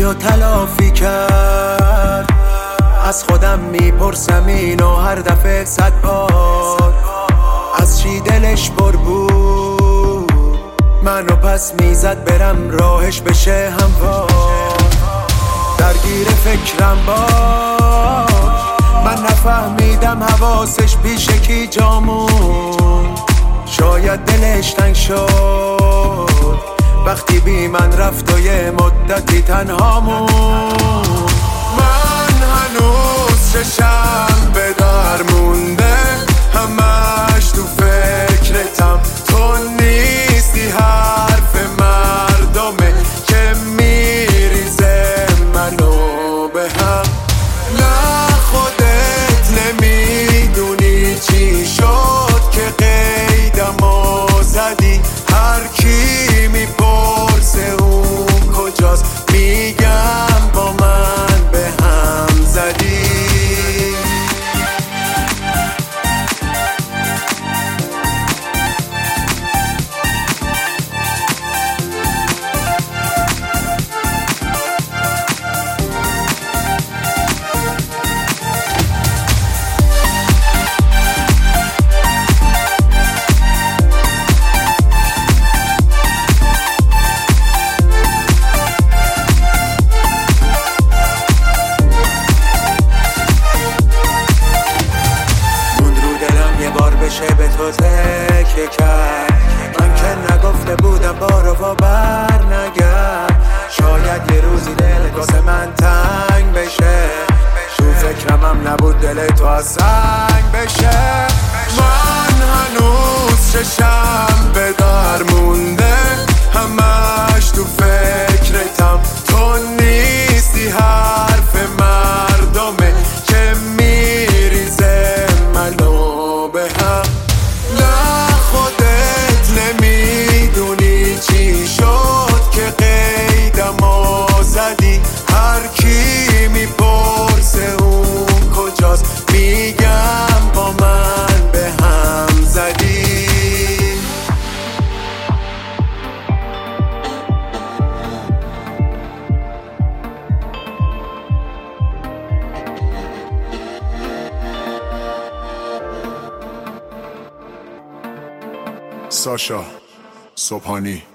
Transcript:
و تلافی کرد. از خودم میپرسم اینو هر دفعه 100 بار، از چی دلش پر بود منو پس میزد برم راهش بشه هموار. درگیر فکرم باش، من نفهمیدم حواسش پیش کی جامون. شاید دلش تنگ شد وقتی بی من رفت و یه مدتی تنهامون. من هنوز چشم به در مونده، همش تو فکرتم. تو نیستی حرف مردمه که میریزه منو به هم. نه خودت نمیدونی چی شد که قیدمو زدی. هر کی میپرسه اون کجاست میگم با من به هم زدی. بشه به تو تکیه کرد، من که نگفته بودم بارو بر نگرد. شاید یه روزی دل واسه من تنگ بشه، تو فکرمم نبود دل تو از سنگ بشه. من هنوز چشم به در مونده، همش تو فکرتم. تو نیستی حرف مردمه که میریزه منو به هم. نه خودت نمیدونی چی شد که قیدمو زدی. هر کی میپرسه اون کجاست میگم با من به هم زدی. ساشا صبحانی.